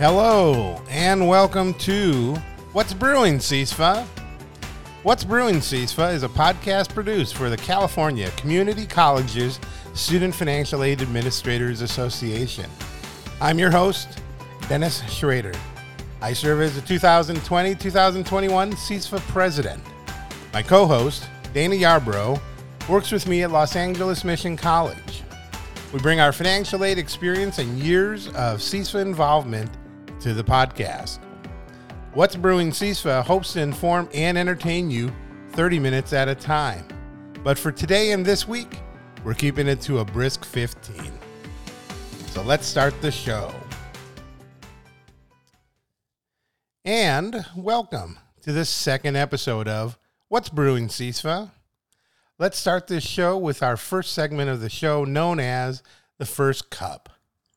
Hello, and welcome to What's Brewing, CISFA? What's Brewing, CISFA is a podcast produced for the California Community Colleges Student Financial Aid Administrators Association. I'm your host, Dennis Schrader. I serve as the 2020-2021 CISFA president. My co-host, Dana Yarbrough, works with me at Los Angeles Mission College. We bring our financial aid experience and years of CISFA involvement to the podcast. What's Brewing CISFA hopes to inform and entertain you 30 minutes at a time. But for today and this week, we're keeping it to a brisk 15. So let's start the show. And welcome to this second episode of What's Brewing CISFA. Let's start this show with our first segment of the show known as the first cup.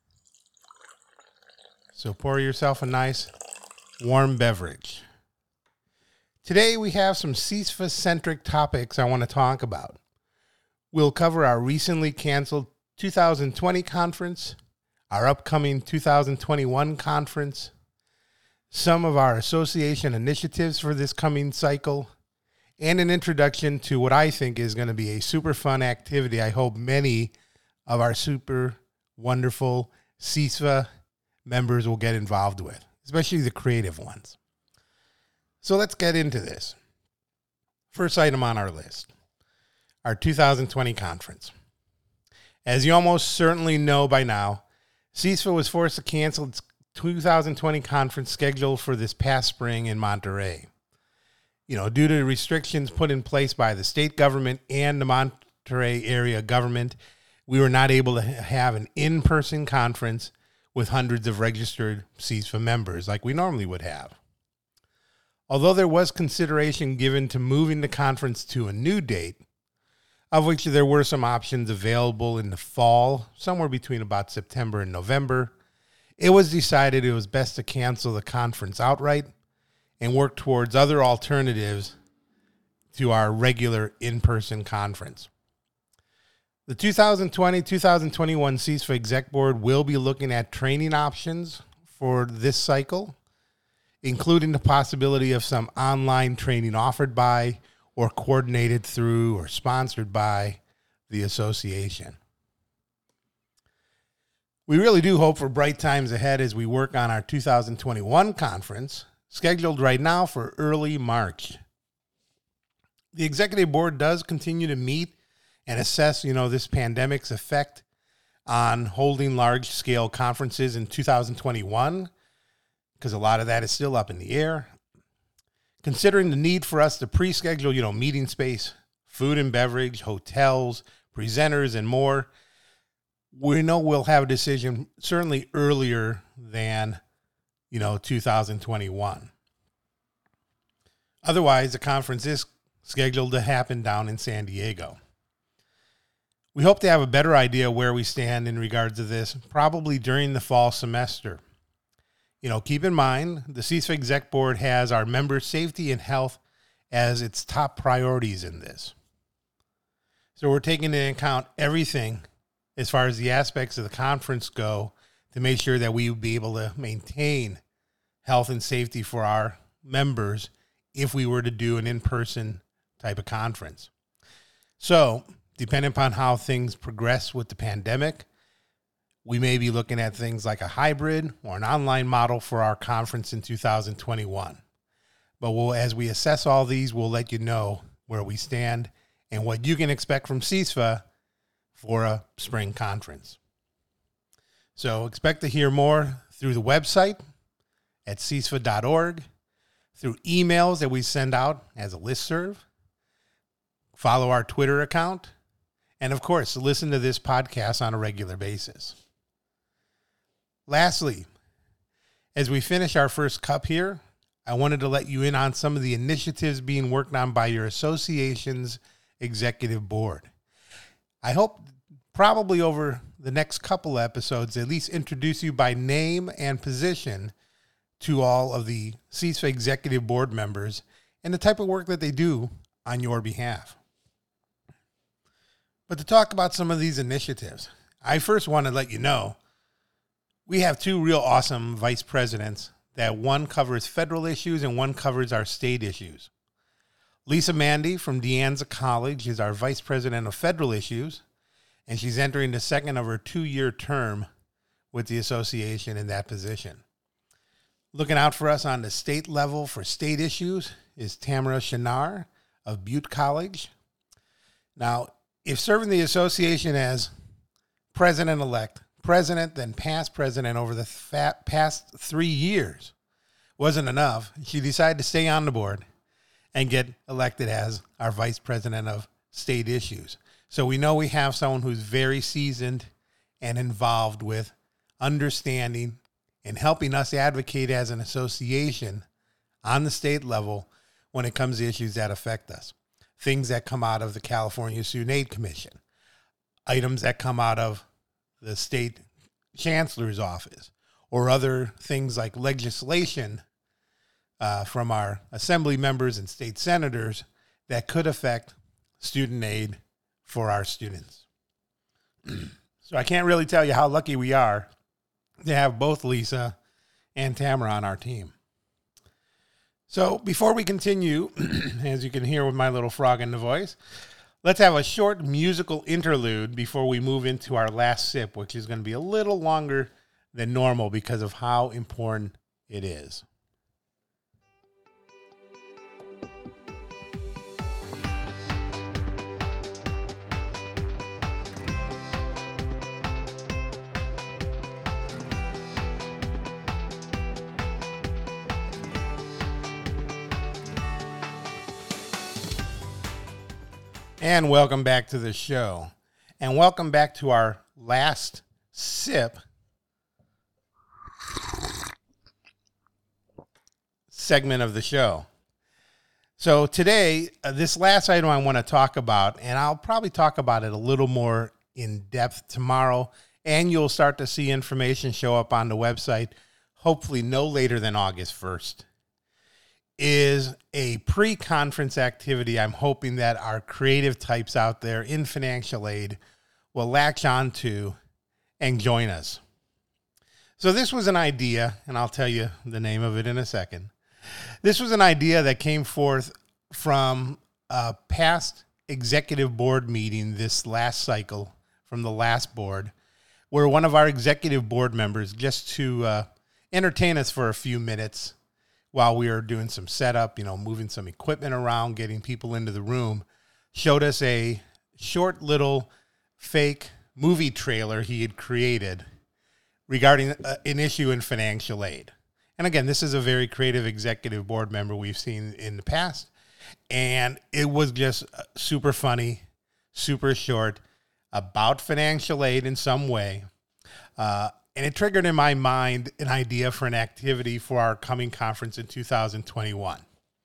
So pour yourself a nice warm beverage. Today we have some CISFA-centric topics I want to talk about. We'll cover our recently canceled 2020 conference, our upcoming 2021 conference, some of our association initiatives for this coming cycle, and an introduction to what I think is going to be a super fun activity I hope many of our super wonderful CISFA members will get involved with, especially the creative ones. So let's get into this. First item on our list, our 2020 conference. As you almost certainly know by now, CISFA was forced to cancel its 2020 conference scheduled for this past spring in Monterey. Due to restrictions put in place by the state government and the Monterey area government, we were not able to have an in-person conference with hundreds of registered CISFA members like we normally would have. Although there was consideration given to moving the conference to a new date, of which there were some options available in the fall, somewhere between about September and November, it was decided it was best to cancel the conference outright and work towards other alternatives to our regular in-person conference. The 2020-2021 CISFA Exec Board will be looking at training options for this cycle, including the possibility of some online training offered by or coordinated through or sponsored by the association. We really do hope for bright times ahead as we work on our 2021 conference, scheduled right now for early March. The Executive Board does continue to meet and assess, this pandemic's effect on holding large-scale conferences in 2021, because a lot of that is still up in the air. Considering the need for us to pre-schedule, meeting space, food and beverage, hotels, presenters, and more, we know we'll have a decision certainly earlier than 2021. Otherwise, the conference is scheduled to happen down in San Diego. We hope to have a better idea where we stand in regards to this, probably during the fall semester. Keep in mind, the CISFA Exec Board has our members' safety and health as its top priorities in this. So we're taking into account everything as far as the aspects of the conference go to make sure that we will be able to maintain health and safety for our members if we were to do an in-person type of conference. So, depending upon how things progress with the pandemic, we may be looking at things like a hybrid or an online model for our conference in 2021. But as we assess all these, we'll let you know where we stand and what you can expect from CISFA for a spring conference. So expect to hear more through the website at CISFA.org, through emails that we send out as a listserv, follow our Twitter account, and of course, listen to this podcast on a regular basis. Lastly, as we finish our first cup here, I wanted to let you in on some of the initiatives being worked on by your association's executive board. I hope probably over the next couple episodes, at least introduce you by name and position to all of the CISFA executive board members and the type of work that they do on your behalf. But to talk about some of these initiatives, I first want to let you know We have two real awesome vice presidents that one covers federal issues and one covers our state issues. Lisa Mandy from De Anza College is our vice president of federal issues, and she's entering the second of her 2-year term with the association in that position. Looking out for us on the state level for state issues is Tamara Shinar of Butte College. Now, if serving the association as president-elect, president, then past president over the past 3 years wasn't enough, she decided to stay on the board and get elected as our vice president of state issues. So we know we have someone who's very seasoned and involved with understanding and helping us advocate as an association on the state level when it comes to issues that affect us. Things that come out of the California Student Aid Commission, items that come out of the state chancellor's office, or other things like legislation from our assembly members and state senators that could affect student aid for our students. So I can't really tell you how lucky we are to have both Lisa and Tamara on our team. So before we continue, as you can hear with my little frog in the voice, let's have a short musical interlude before we move into our last sip, which is going to be a little longer than normal because of how important it is. And welcome back to the show. And welcome back to our last sip segment of the show. So today, this last item I want to talk about, and I'll probably talk about it a little more in depth tomorrow, and you'll start to see information show up on the website, hopefully no later than August 1st. Is a pre-conference activity I'm hoping that our creative types out there in financial aid will latch on to and join us. So this was an idea, and I'll tell you the name of it in a second. This was an idea that came forth from a past executive board meeting this last cycle from the last board, where one of our executive board members, just to entertain us for a few minutes, while we were doing some setup, moving some equipment around, getting people into the room, showed us a short little fake movie trailer he had created regarding an issue in financial aid. And again, this is a very creative executive board member we've seen in the past. And it was just super funny, super short, about financial aid in some way. And it triggered in my mind an idea for an activity for our coming conference in 2021.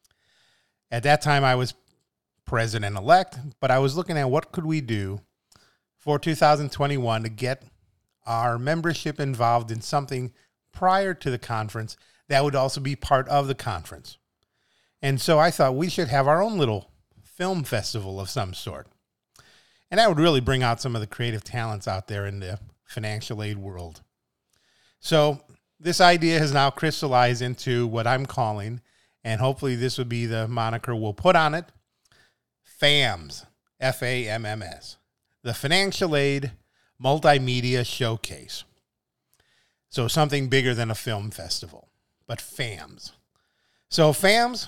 At that time, I was president-elect, but I was looking at what could we do for 2021 to get our membership involved in something prior to the conference that would also be part of the conference. And so I thought we should have our own little film festival of some sort. And that would really bring out some of the creative talents out there in the financial aid world. So this idea has now crystallized into what I'm calling, and hopefully this would be the moniker we'll put on it, FAMS, F-A-M-M-S, the Financial Aid Multimedia Showcase. So something bigger than a film festival, but FAMS. So FAMS,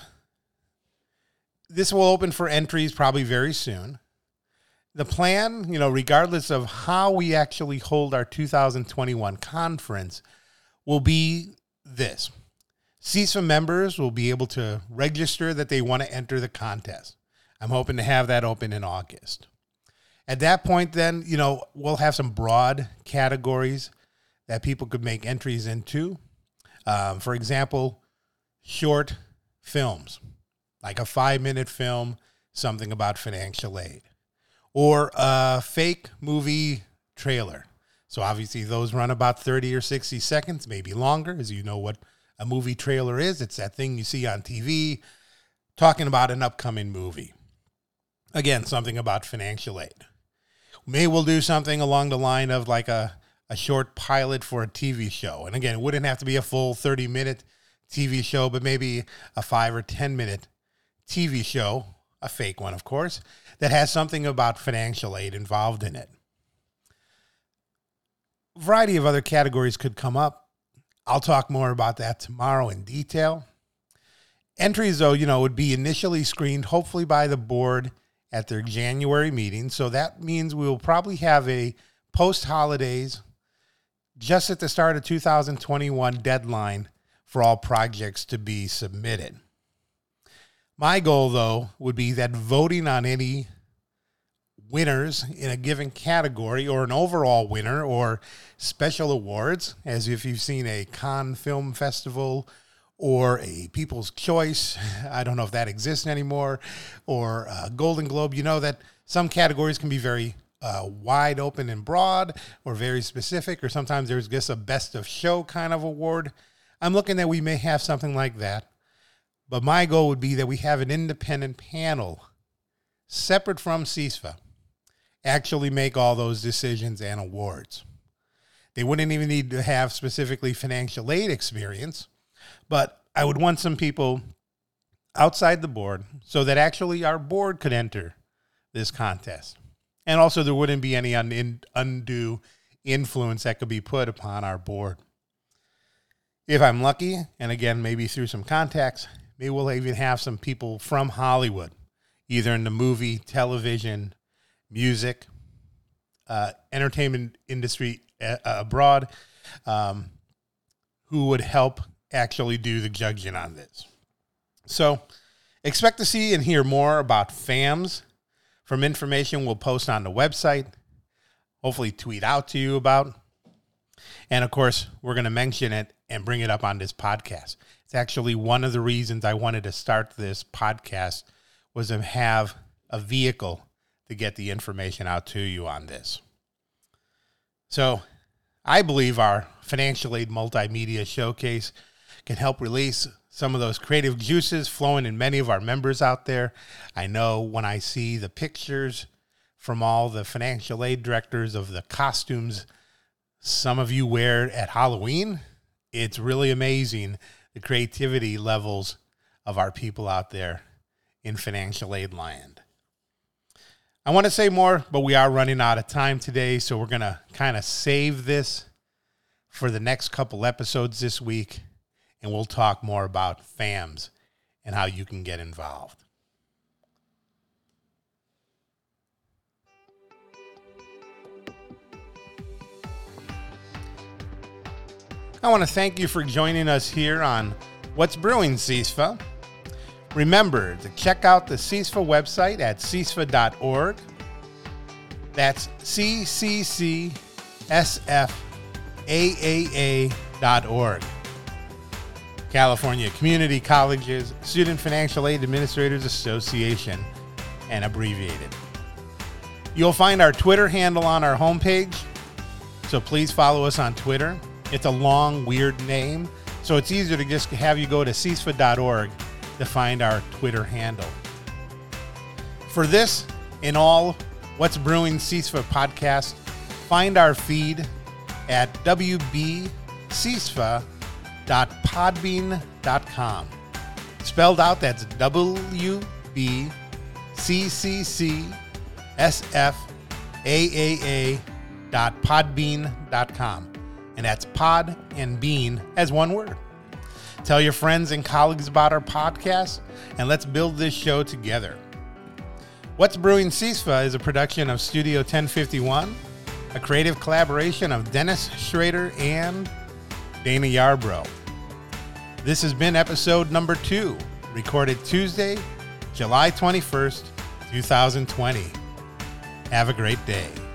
this will open for entries probably very soon. The plan, regardless of how we actually hold our 2021 conference, will be this. CISFA members will be able to register that they want to enter the contest. I'm hoping to have that open in August. At that point, then, we'll have some broad categories that people could make entries into. For example, short films, like a 5-minute film, something about financial aid. Or a fake movie trailer. So obviously those run about 30 or 60 seconds, maybe longer, as you know what a movie trailer is. It's that thing you see on TV talking about an upcoming movie. Again, something about financial aid. Maybe we'll do something along the line of like a a short pilot for a TV show. And again, it wouldn't have to be a full 30-minute TV show, but maybe a 5 or 10-minute TV show, a fake one, of course, that has something about financial aid involved in it. A variety of other categories could come up. I'll talk more about that tomorrow in detail. Entries, though, would be initially screened, hopefully by the board at their January meeting. So that means we will probably have a post-holidays, just at the start of 2021 deadline for all projects to be submitted. My goal, though, would be that voting on any winners in a given category or an overall winner or special awards, as if you've seen a Cannes Film Festival or a People's Choice, I don't know if that exists anymore, or a Golden Globe, that some categories can be very wide open and broad or very specific, or sometimes there's just a best of show kind of award. I'm looking that we may have something like that. But my goal would be that we have an independent panel separate from CISFA actually make all those decisions and awards. They wouldn't even need to have specifically financial aid experience, but I would want some people outside the board so that actually our board could enter this contest. And also there wouldn't be any undue influence that could be put upon our board. If I'm lucky, and again, maybe through some contacts, maybe we'll even have some people from Hollywood, either in the movie, television, music, entertainment industry abroad, who would help actually do the judging on this. So expect to see and hear more about FAMS from information we'll post on the website, hopefully tweet out to you about. And of course, we're going to mention it and bring it up on this podcast. It's actually one of the reasons I wanted to start this podcast was to have a vehicle to get the information out to you on this. So I believe our financial aid multimedia showcase can help release some of those creative juices flowing in many of our members out there. I know when I see the pictures from all the financial aid directors of the costumes some of you wear at Halloween, it's really amazing the creativity levels of our people out there in financial aid land. I want to say more, but we are running out of time today, so we're going to kind of save this for the next couple episodes this week, and we'll talk more about FAMS and how you can get involved. I want to thank you for joining us here on What's Brewing CISFA. Remember to check out the CISFA website at CISFA.org. That's CCCSFAAA.org. California Community Colleges Student Financial Aid Administrators Association, and abbreviated. You'll find our Twitter handle on our homepage, so please follow us on Twitter. It's a long, weird name, so it's easier to just have you go to CISFA.org to find our Twitter handle. For this and all What's Brewing CISFA podcast, find our feed at wbcisfa.podbean.com. Spelled out, that's wbccsfAAA.podbean.com. And that's pod and bean as one word. Tell your friends and colleagues about our podcast, and let's build this show together. What's Brewing CISFA is a production of Studio 1051, a creative collaboration of Dennis Schrader and Dana Yarbrough. This has been episode number 2, recorded Tuesday, July 21st, 2020. Have a great day.